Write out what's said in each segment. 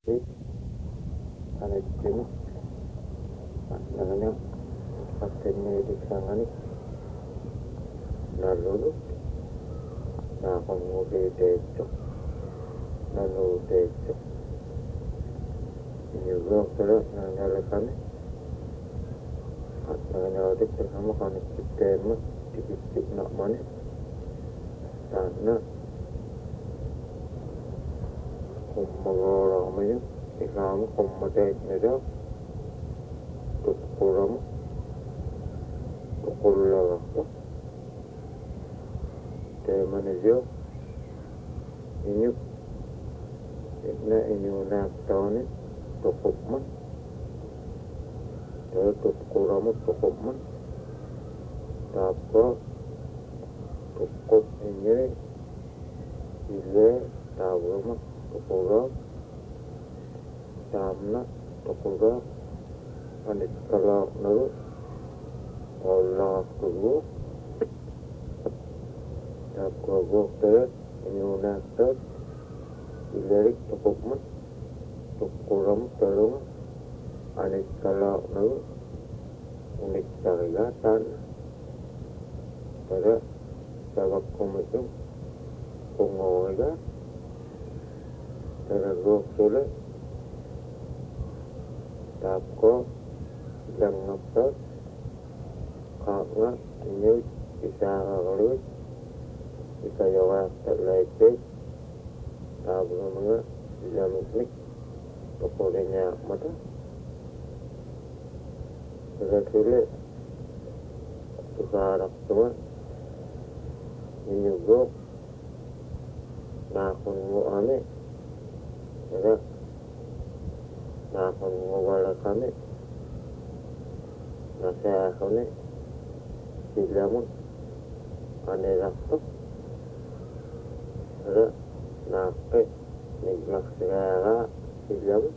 Ini ada jenis namanya pasiennya di sana nih lalu nah kemudian decok lalu decok ini juga kalau nyalakan nyalakan bersama kan kita mah dikit nak mana karena kumagorang mo ikaw kumadet na daw tukuram tukulang ako tema na daw inyo naktaon tukop man dahil tukuram tukop man tapos tukop inyo ile tawag mo tukuram tamna tukuram anit kalau nalu Allah kubu aku gokter inyunakter ilerik tukupman tukuram terung anit kalau nalu unik tarigatan pada sabak kumitum kungoiga tada gokter tapko yang ngapet karena ini bisa lalu bisa jawab terlebih tabungan dinamik pokoknya mata sudah sekarang semua ini juga nah aku aneh ya nah aku wala kami nasa kami bilang aneh rakto ada nape nigmak segala bilang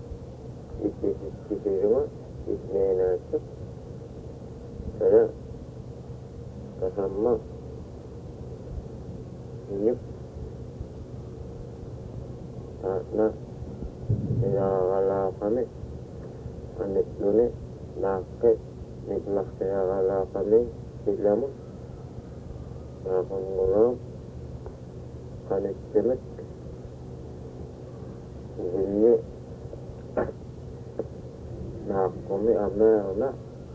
iki rumah ikmena itu ada kasama ini karena segala kami aneh nune nape nigmak segala kami bilang aku ngomong kanek jemek ini nah kami amena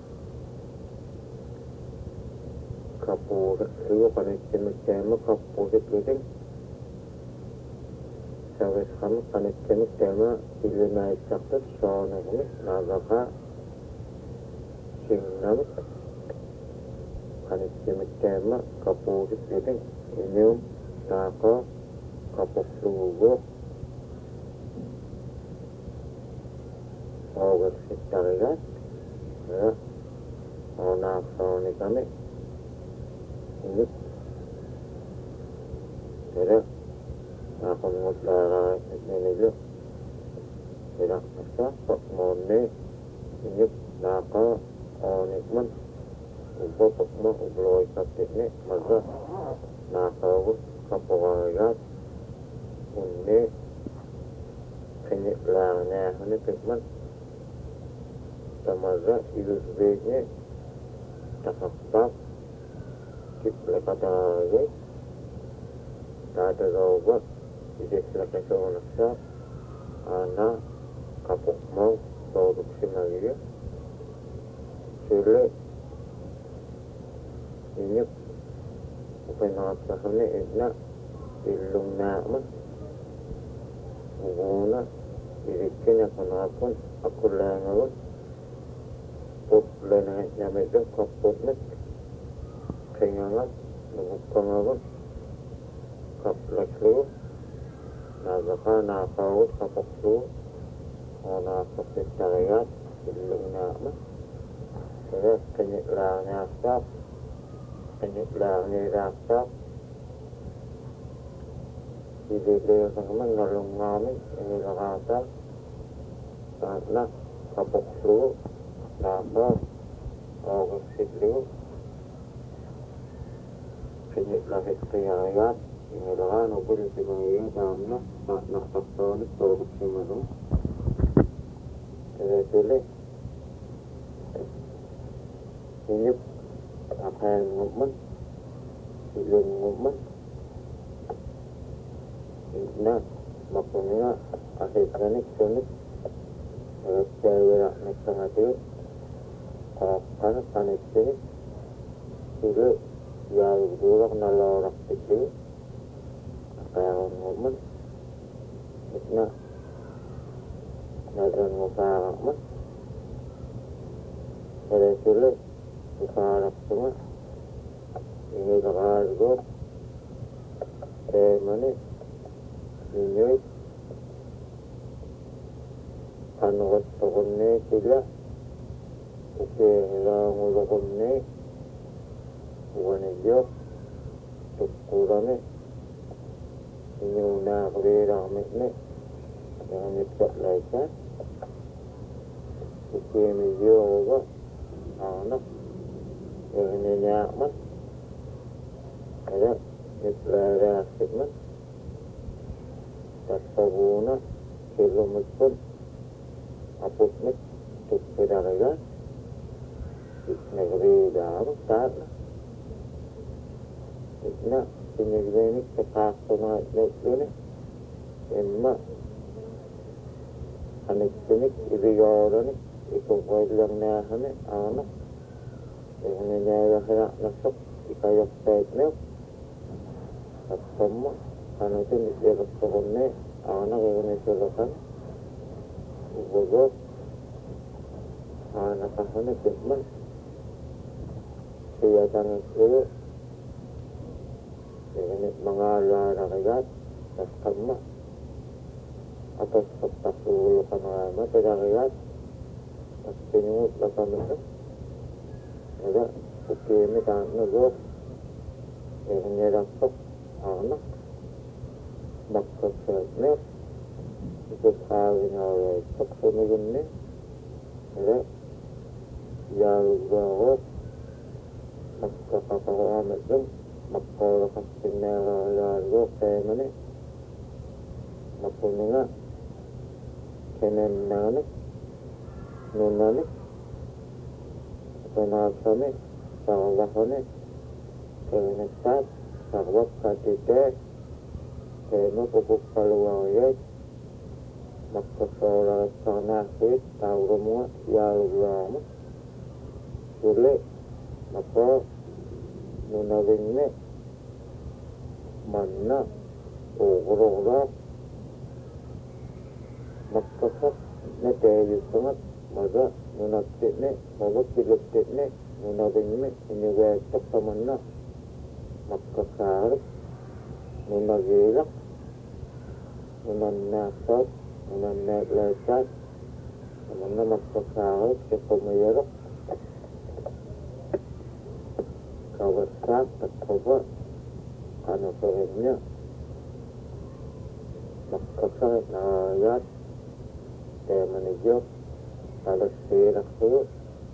kapur itu kanek jemek kapur itu sampai sekarang kanek jemek tema pilih naik sakit soalnya ini naga sing naik kanek jemek tema kapur itu ini naga kapur subuh awal setariat ya anak ini kami ini tidak aku mengutara ini dulu tidak bisa kok mone ini naka onikman ubo pokmo ubloi kapitne maka naka kapogagat ini kenyelangnya ini pikman tamaza itu sebaiknya takakbab kita kata lagi tak ada rawat tidak silakan seorang nasab anak kapok mau produksi lagi ya sulit ini bukan apa ini enak ilung nak guna dirinya kenapa aku langut pop lena nyampe ke kopnet kenyangan nubukkan aku kaplek lu naga nakau kapok lu ona kapit tariat ilung nak terus kenyelangnya asap kenyelangnya asap dibeli teman ngalung ngami ini lakasal karena kapok lu naga ogosit lu kenyek lahit kayayat Ingelaan o pwede si mga dam na nakapagsonik tulog si Mano. Kaya sila, inyip, akayan nguman, ilang nguman, na, mapunya, asik sonik, kaya nagsangati, karena panik sini, sila, ya dulak na lorak sisi, akayan nguman, na, nadan nguparak man, kaya sila, nguparak semua, ini kakargo, mani, ninyoy, kanukot tokonne sila, hilang ulokonne, uwanidyo, tukkurame, inyo na kabiramit ne, yang nipsat laisa, midyo oga, anak, yang ninyakman, kaya niplarasik man, tatpaguna, kilomit pun, apuknik, tukpidakagan, nagridamo, taat na. Itna, siniglenik sa kasto na itlini, emma, anik-sinik, ibigawaronik, ikukwad lang na kami, anak, yung nangyayahira na sok, ikayok sa itnil, at sama, ano ito, nisirat sa kone, anak, yung nisulakan, ubagok, anak ako na, kitman, siya tangang suyo, yung mga larakigat, at kama, atas pagpasulo ka na naman, tirakigat, at pinungot na kami na, kaya, ukimi ka na loob, yung nirasok, anak, magkasarnir, ikusabi na ulit, sumigin ni, kaya, yalgawa, magkakakakamit dun, magkalakas pinaralago, kaya mani, mapuninga, kinananik, nunanik, kanasami, sakakasani, kaya nagsat, sakwak katite, kaya mapupuk paluwayay, magkasolat sa nasit, tawag mo, yalgawa mo, suli, mako, nunawing ni, manna, ukurok, magkasap, na tayo sangat, maga, nunagsit ni, magkilagsit ni, nunawing ni, iniwetak sa manna, magkasarik, nunagilak, nunanasat, nunanaglasat, manna magkasarik, kaya pumayarap, kawasak at kaba, ano pa rin niya, magkasakit na ayat, kaya manidyo, talas sirak suyo,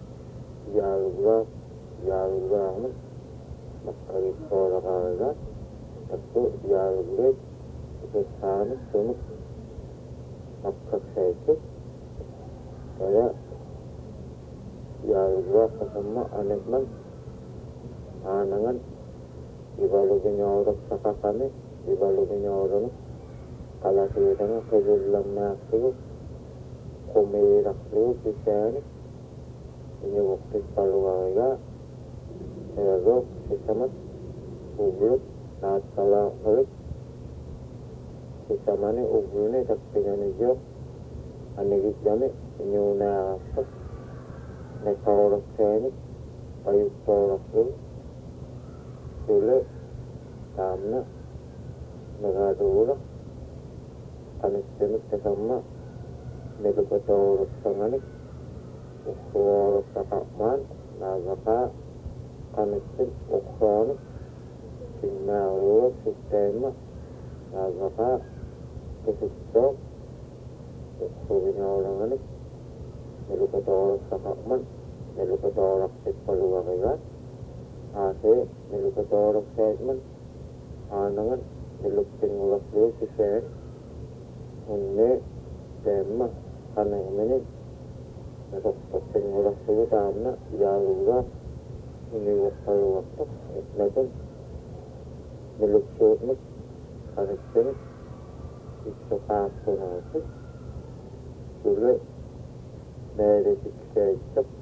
yalugla mo, magkaripora ka agad, at po, yaluglit, ikasanit, sunod, magkasakit, kaya, yalugla kasama, anak man, anangan, ibalugin niya oras sa kakami, ibalugin niya oras, kalasira nga, kalulang na siyo, kumirak siyo, sisyanik, inyawakit paluwaya, erok, sisamat, uglot, naat kalakalik, sisamani, uglone, takpingan ni Diyo, anigit dami, inyaw na asak, nagkaoras siyanik, payug toras siyo, suli, tamna, nagadulak, anis-dinis kasama, nagpatoros sa nganik, ukroros sa kakman, nagaka, anis-din, ukronik, sinarulak, sistema, nagaka, kisisok, ukrorinyaw ng nganik, nagpatoros sa kakman, nagpatoros sa paluwakigat, ase, nagpatoros sa etman, anangan, nilukkin ulas lu kisah unne tema karena ini nakapagpapin ulas lu tama yaluga ini waktu natin niluksud mo karakter ito kapo natin sulit dari kisah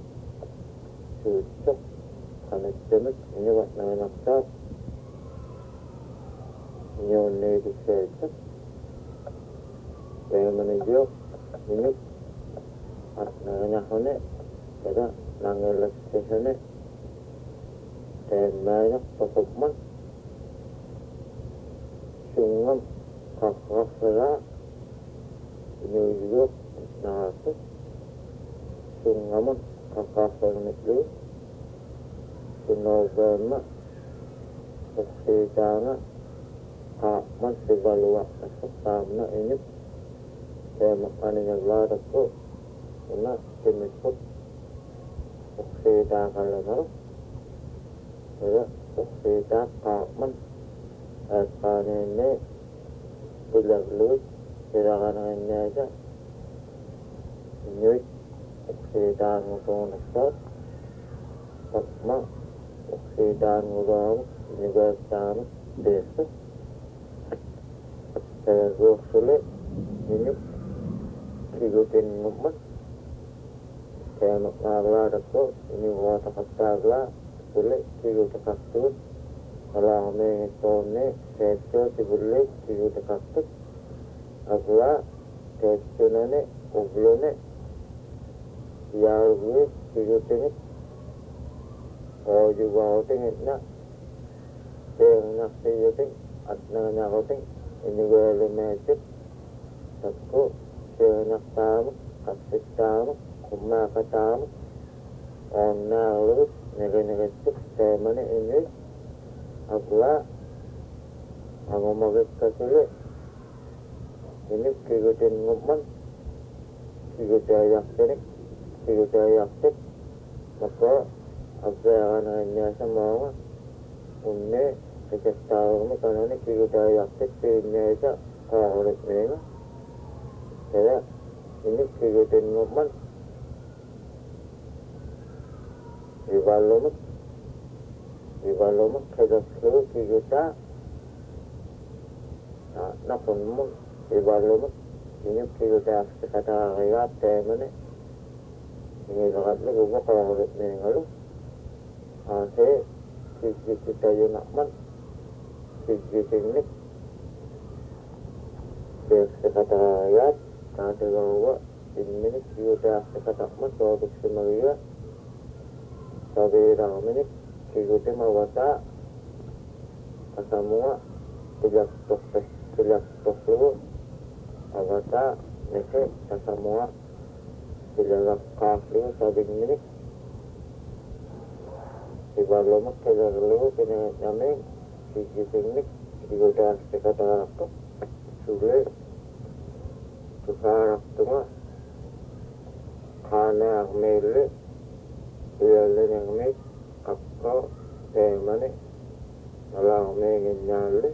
susok karakter ini wak nanakap Nyone disesa kaya manijok minuk at nanganyahone kaya nangelas sesone kaya banyak pasokman sungam kakakala inyuyok nasa sungaman kakakala nitlo sunogama paksitanga man sibalwa na inip kaya makaninyag larat ko una kimipot paksita kalamaro kaya paksita man at kanine bilagluit sirakan niya siya inyuit paksita mo itong nagsat pagma paksita mo daw inigasama desa kaya gue sulit ini ikutin ngumman kaya maknagla dako ini wata kastagla sulit ikutin kastut kalau kami tone keco tibulik ikutin kastut agla keco nane uglone yar gue ikutin o juga oting na kaya nakti ikutin at nanganyakoting ini gue lumesit tako senak tamu kasih tamu kumaka tamu onna lurus nege-nege temane ini agla ang umagit kasuli ini kigutin ngumman kigutayak tinik kigutayak tik maka agla niya sa mga unne kekestau ni karena ni kita yakti punya itu harus mereka, jadi ini kita ngomong di balom kita selalu kita nak pun di balom ini kita kata ayat teman ini larat ni gua kalau harus mereka lu, kita yang nak man Sijik-sijik sekata ayat kata gawa ini juga sekata mas untuk semua sabi dalam ini kita mawata semua tidak lu agata nese semua tidak kafir sabi ini di balom kita lu kena namanya Sijik-sijik juga sekata apa sulit kesarak tuma karena milik iyalah yang milik apa temane kalau ingin nyali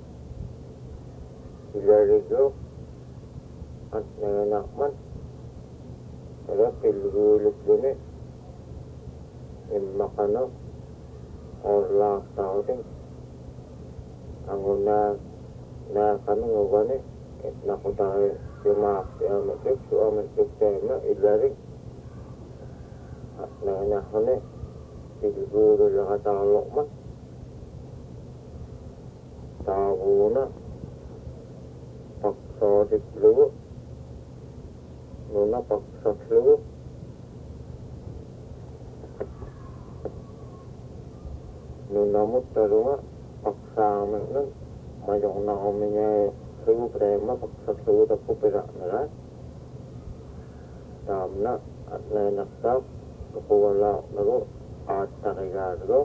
iyalah itu at nanganakman kalau pilgulit gini makano orla tauting ang una na kami ngugani nakutari simak siamatik suamatik tema ilaring at nanganakane siguro nakatalok man tawuna paksotik lugo nuna paksos lugo nuna mo tarunga paksama nun mayong na kuminya sugu prema paksa sugu tapu perak nila tamna at nanakap kapuwala nago at takigado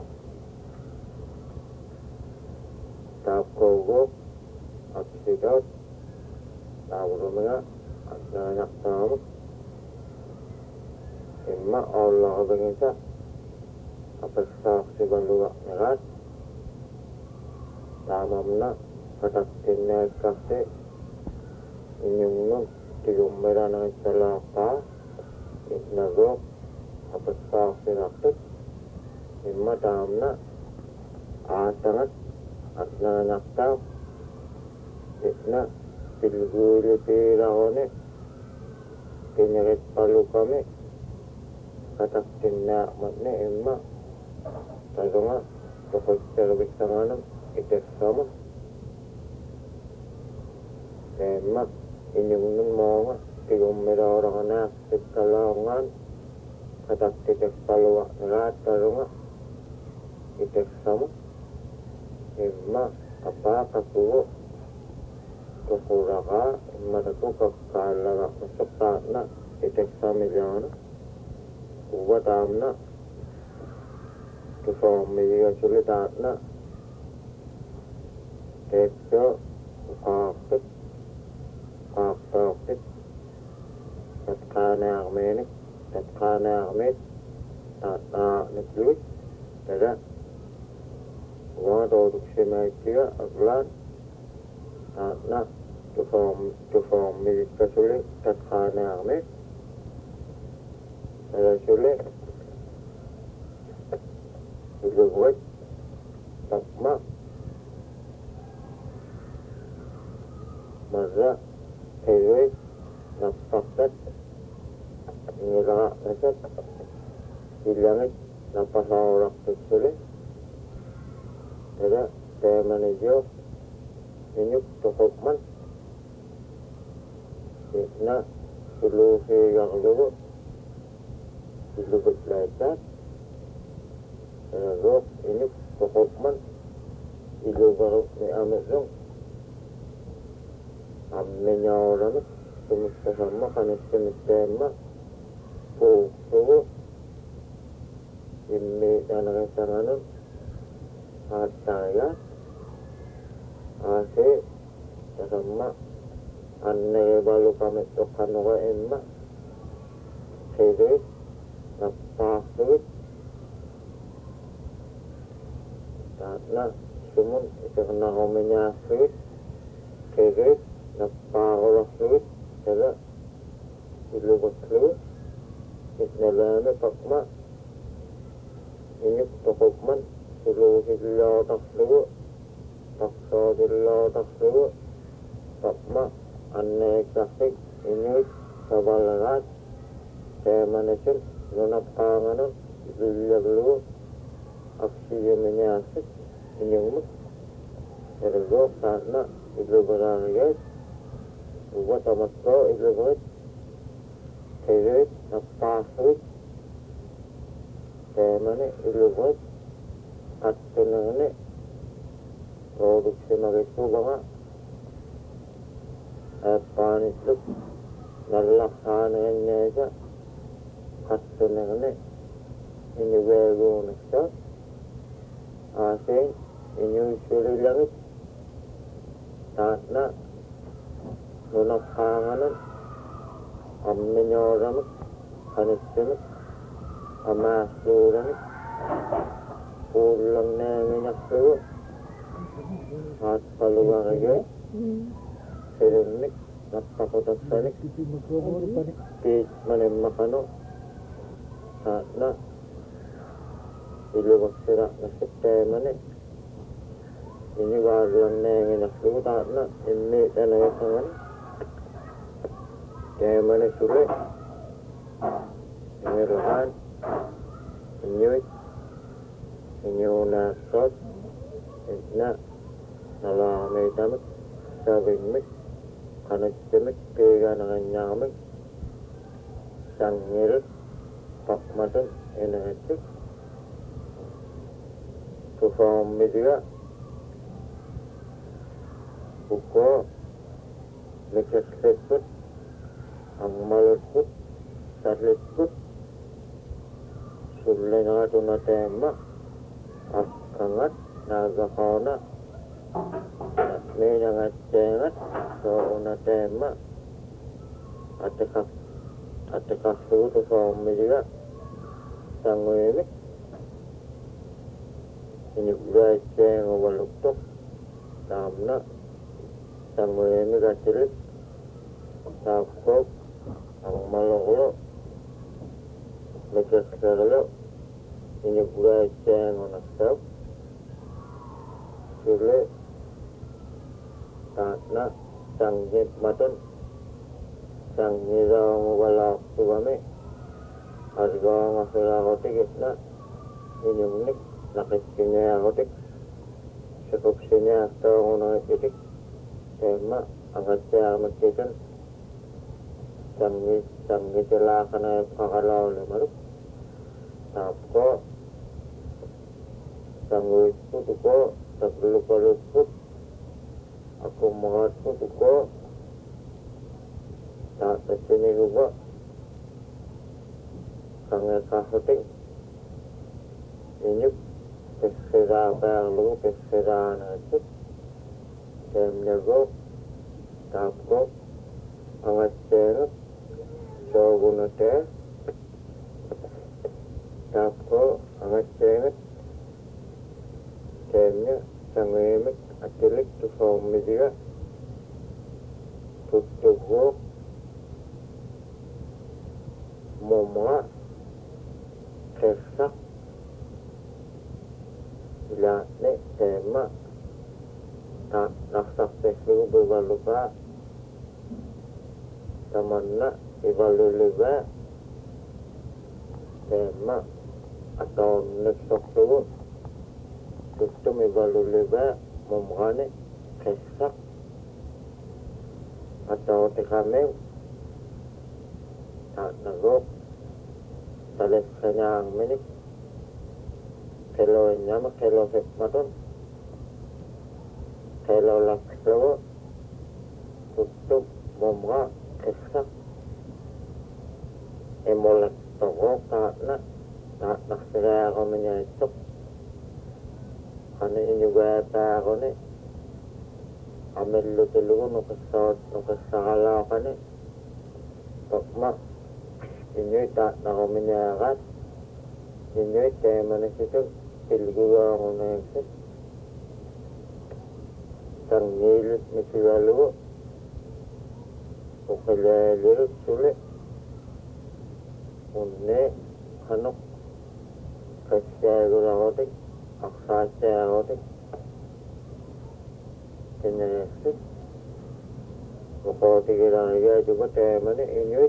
tapkogo at sigat tawuro mga at nanakap imma Allah kabangin sa kapagsak si baluwa nila tamam na katakkinnaak kahte inyungnun tigummeranak salaaqa inago apassaaqsiraqtuk imma taamna aasangat asnaanaqtaaq itna pilguulipiiraqone kinyaritpalukami katakkinnaaqmatne imma tagunga toqutservissanganam itessamun imma inyungnun moonga tigummeraoraqanaaq sikkalaungaan katakkitekpaluaqneraat tarunga itessamun imma apaaqakugu tuquraqa imma taku kakkaalagaqnasaqtaaqna itessamillaana uwa taamna tusoommigigasulitaaqna teekso uqaaqtik qaaqtooqtik tatqaanaaqmeenik tatqaanaaqmeet taaqnaaqnikluit tada uaatootuksimaikkiga aqlaan taaqna tusoommigikkasuli tatqaanaaqmeet tadasuli iluguit taqma marra tayuit nappaqtat ngilaqaqnasat ilangit nappasauraqtuksuli tada teemanijo inyuk tuqukman itna suluusiigaqlugu ilugut laitaat tadagoq inyuk tuqukman ilugaruq ni ame'rung ammenyaoramik tumussasamma qanissimisteenma puuqsugu immiitanaqissanganun aattarigaat aase tasamma annegebalukami tuqqanuqa imma qiduit nappaaqsugit taatna sumun itiqnaqumiñaassugit qiduit nappaaqulaqsugit tada ilugutlugu isnalaami paqma inyuk tuqukman suluusillootarlugu taqsootillootarlugu paqma anneekkaqsik inyuit sabalagaat teemanisun nunaqqaanganun ilillaglugu aksiyumiñaassik inyugmuk tadagooq taatna ilugaraarigeet uwa tamakkoo ilugurit qiduit nappaaqsugit teemani ilugurit qattunigni rooduksimagittugaga aappaanitluk nallaqqaaniginneesa qattunigni iñugeeguuniksaat aasiin iñuissulilagit taatna nunaqqaanganun ammiñooramik qanissimik amaassuuramik puullangnaangiñaqsugu aatpalugarigee sirinnik naqqaqutassanik tiitmanimmaqanu taatna ilugussiraqnasik teemani iñugaarlangnaangiñaqsugu taatna immiitanagasangan teemani sule iñirlahaan iñuit iñuunaaqqaat itna nalaaqmiitamik savimmik qanitsimik piiganaqinñaamik sangirit paqmatun inagattik tusoommidiga ukkoo mikislikkut ammalutkut sarlitkut sullingaatunateemma akkangat naagaqauna miinangatteengat soo'unateemma attikaqsugu tusoommidiga sanguimik iñuggaitteenguvalluktuq taamna Sangoyemi katilit tapkop ang maloklo lekeskerlo ini bulan ceng onastap sule takna sanggit matan sangira walak tuame harga ngasira kotik na inyungnik nakitkinya kotik sekupsinya atau ngono titik tema angkat saya makitan sanggit celah kana pakalau le maruk tapko sanggit putuko sabulu kaluput aku mahat putuko tak sini juga sangat kahoting ini pesera perlu pesera nasib dan jago tapko angat cenut sogunate tapko angat cenut temnya sangemek atilik tu formidiga tutugo momma kesak ila ne tema tak naksak teklu berbalupa tamanna ibaluluba tema atau neksok tu tutum ibaluluba momgane kesak atau tekame tak nagok tales kanyang minik kelo nyama kelo maton kelo laklo tutup momga kesak emolek toko karena tak naksira ako menyesok karena ini juga tak ako ni ambil lu nukasakala ka ni pagma ini tak nako menyakat ini tema na situ pilguwa ako na exit sangilit ni silalu ukilalilit sulit unne hanok kasyagul akotik aksasya akotik kinayasik ukotik ilangya juga tema ni inuit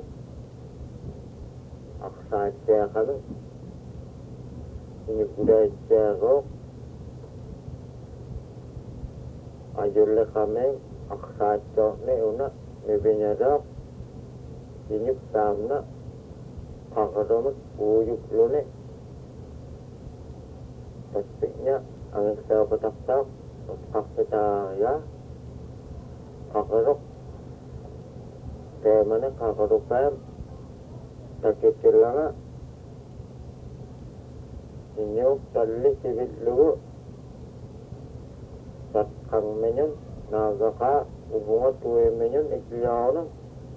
aksasya kami ini budaya ko ajulle kami aksasya ni una nibinyadak ini tamna akadomot uyuk lune pastinya ang sa patak-tak pakita ya kakarok tema na kakarokam takitila inyo tali sibit lugo satkang menyon nagaka ubungat tuwe menyon ikliyaw na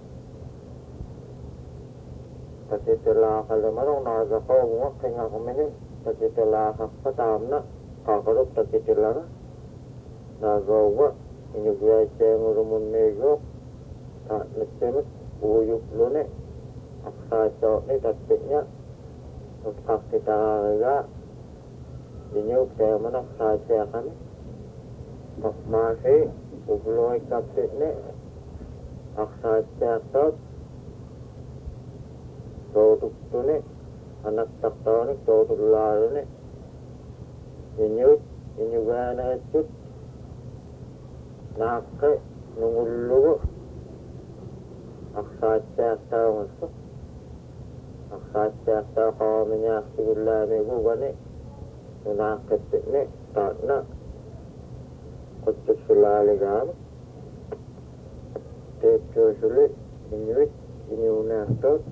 kasi sila kalamarong nagaka ubungat kaya kamenyon kasi sila kakatam na kakarok kasi sila na nagawa inyugya siya ng rumun negro tak nasimit uyuk lune aksaso ni tatpik niya tukak kita kaya inyug siya man aksasya kami makmasi ubloy kapsit ni aksasya tot produk tu ni anak taktaw ni produk lalo ni inyug na isip nake nungulugo aksasya taw masuk aksasya taw kawaminya sigula ni gugani nakasip ni takna kutuk sulali gam tekyo sulit inyuit inyunatot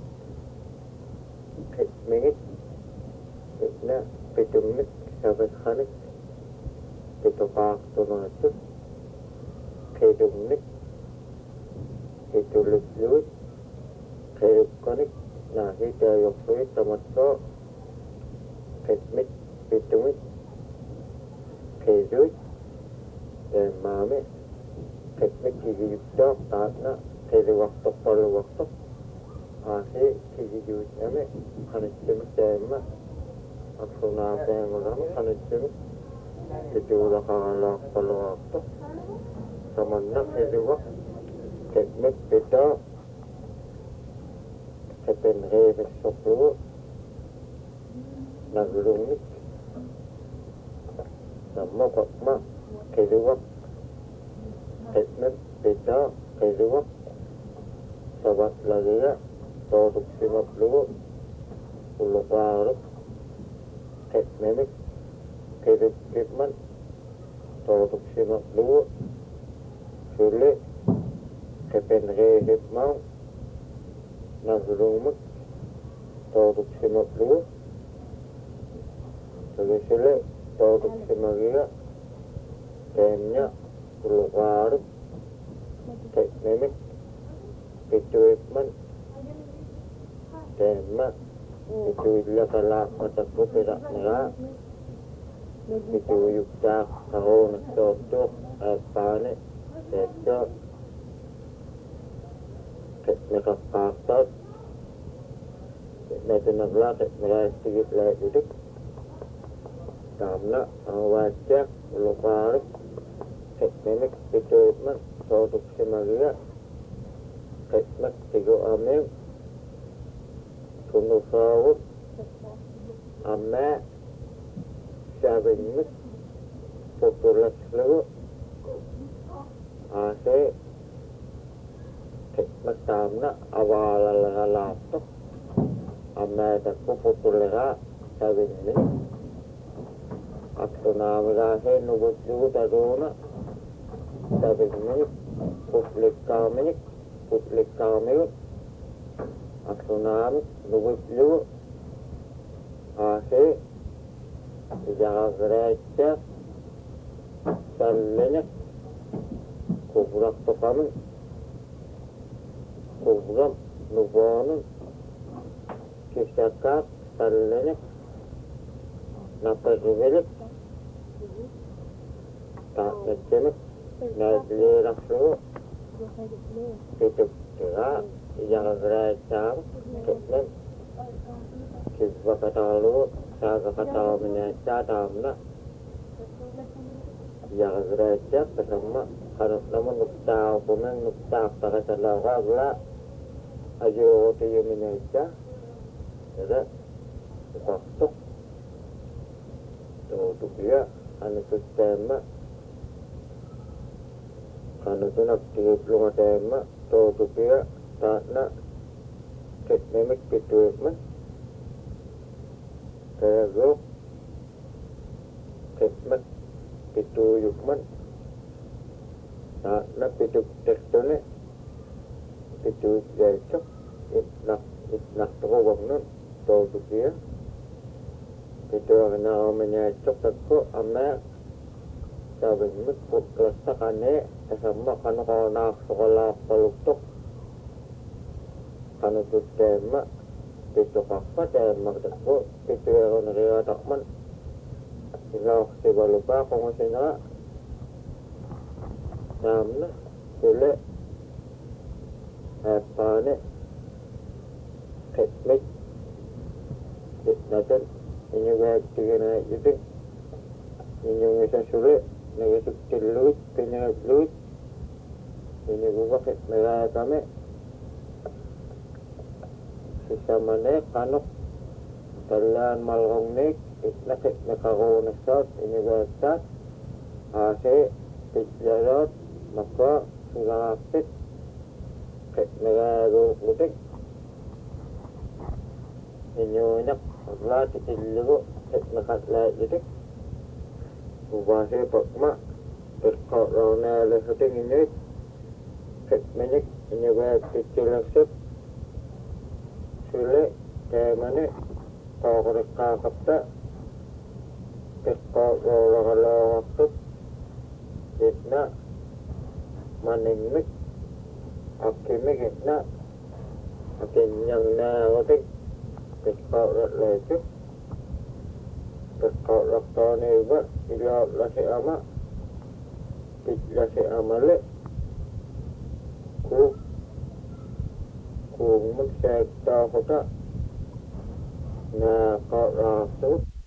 mingit itna pitumit sabat khanik pitupak tunasuk kedumnik itulut luit kedukanik nahi dayoksuit tamatso ketmit pitumit keduit dan mame teknik kiki yukta taatna teli waktu palu waktu ase kiki yukta kanittim teema aksuna teemagama kanittim tijula kagala palu waktu samanna teli waktu teknik beda kepenre soplu naglungit sama kokma teli waktu teknik beda teli waktu sabat lagi ya produksi maklu ulukar teknik kedekman produksi maklu sulit kepenre mau naglumut produksi maklu sulit produksi magia temnya ulukar teknik kedekman tema itu illa kala mataku perak merah itu yukta kau nasotok apane seto teknik kakak teknik nagla teknik sedikit lagi itu karena wajah ulukar teknik kedekman produksi magia teknik tiga amil tunggu sahut amma sabinmik populer lu ase teknik tamna awal laptop amma takku populer sabinmik aksuna mirahe nubut lu tadona sabinmik publik kamil aksuna nubut lu ase jaga gereja salenya kubrak tokamu kubrak nubonu kisakat salenya napajubelik tak necemek nadli raksu tutup kira jaga gereja ketmen kisah kata lu saya kata menyata damna yang gereja bersama kalau namun nukta komen nukta pada salah gula ayo tiyu menyata ada waktu tuh dia anu sistema anu tu nak tiyu belum tema tuh dia tak nak teknik itu mah kaya teknik itu yukman na pitu tekstone pitu jaisak itnak terowang nun tol tukia pitu na menyacok takko amma sabing mit putlestakane sama kanu kana sekolah peluktok kanu sistema itu apa dan maksudku itu yang negara takman kalau saya lupa pengusaha namanya boleh apa ni teknik nanti ini buat tiga itu ini bisa sulit ini sulit luit punya luit ini buat negara kami sisamane kanok dalan malhongnik itnakit nakaronesot iniwasat ase pitjarot maka sulapit kit nagaro utik inyonyak agla titilgo kit nakatla utik ubase pakma terkot rona lesuting inyit kit menyik inyawag titilaksot sulit kemana kau mereka kata kau kalau waktu itna maningmik akimik itna akin yang na waktu kau lecu kau waktu ni buat ila lasi ama ila si amale ku magsekta ko ta na karasot